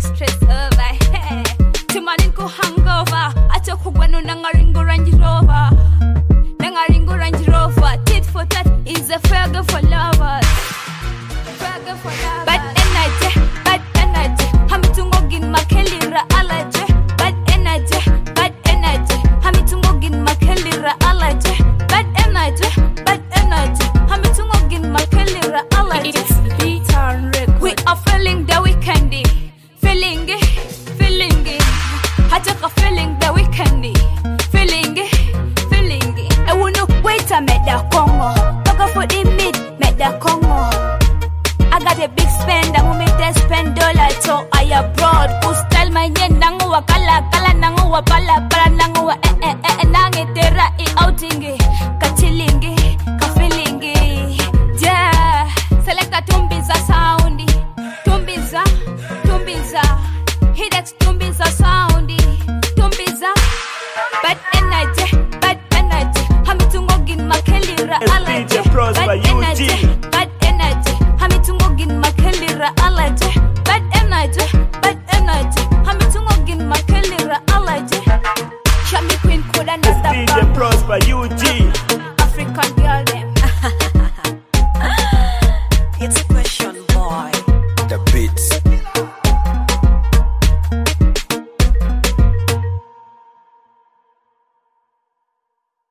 stress over. Timanin ko hangover. Acho kugwano nangaringo Range Rover. Nangaringo Range Rover. Tit for tat is a faggot for lovers. Faggot for lovers. Bad energy. Hamitungogin makelira allergy. Bad energy. Hamitungogin makelira allergy. Bad energy. Hamitungogin makelira allergy. We are feeling the weekendy. Feeling it. Hajaka feeling the weekendy. Feeling it. I wanna wait a make the Congo. Talk for the mid, make the Congo. I got a big spend, I will make them spend dollar. So I abroad, who style my yen, nanguwa kala nanguwa pala nanguwa nange tera outingi, kachilingi, kafilingi. Yeah, select a tumbiza soundi, tumbiza, hidex tumbiza soundi, tumbiza. Bad energy, hamitungogin makelira allergy. Bad energy, hamitungogin makelira allergy. Bad energy, hamitungogin makelira allergy. Shami Queen could understand. DJ Prosper UG. African girl them.